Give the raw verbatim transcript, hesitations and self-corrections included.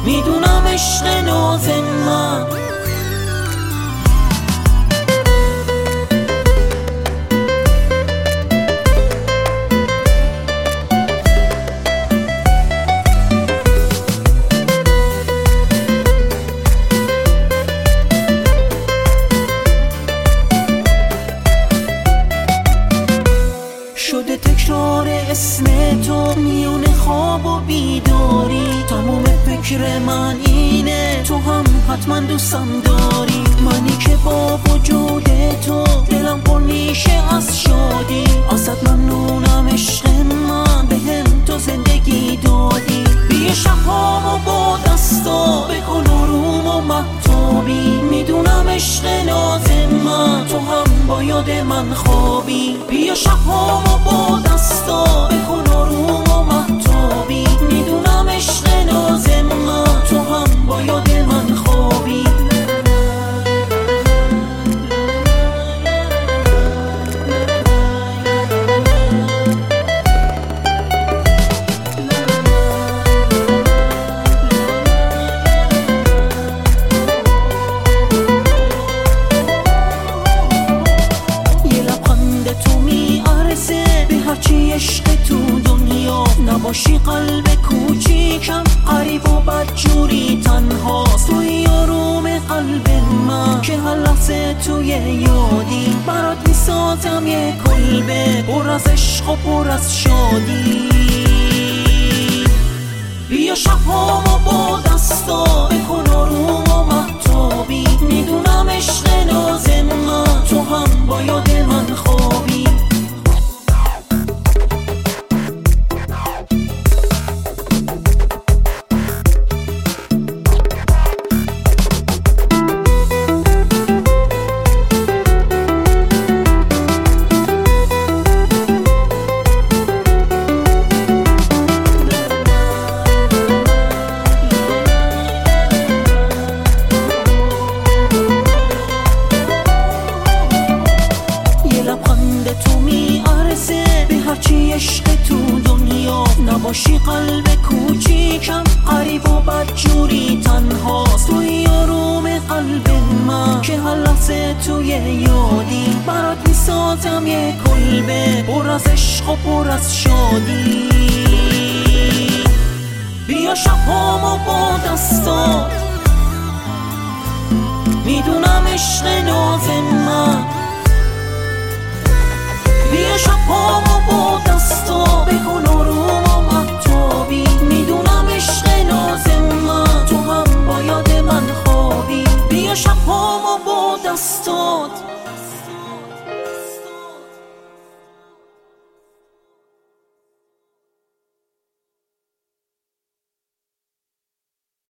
میدونم عشق ناز من. شده تکرار اسم تو میون خواب و بیداری، تموم فکر من اینه تو هم حتما دوستم داری. منی که با وجود تو دلم پر میشه از شادی، ازت ممنونم عشق من، بهم تو زندگی دادی. بیا شبهامو با دستا بکن آروم و مهتابی، میدونم عشق ناز من، تو هم با یاد من خوابی. بیا شبهامو با دستا بکن آروم و مهتابی، میدونم عشق ناز من، تو هم با یاد من خوابی. هرچی عشق تو دنیا نباشی قلب کوچیکم، غریب و بدجوری تنهاست. توی آروم قلب من که هر لحظه توی یادی، برات میسازم یه کلبه پر از عشق و پر از شادی. بیا شبهامو با دستا بکن آروم و مهتابی، میدونم عشق ناز من، تو هم با یاد من خوابی. تو میارزه به هرچی عشق تو دنیا نباشی قلب کوچیکم، غریب و بدجوری تنهاست. توی آروم قلب من که هر لحظه توی یادی، برات میسازم یه کلبه پر از عشق و پر از شادی. بیا شبهامو با دستا میدونم عشق ناز من، بیا شبهامو با دستا بکن آروم و مهتابی، میدونم عشق ناز من، تو هم با یاد من خوابی. بیا شبهامو با دستات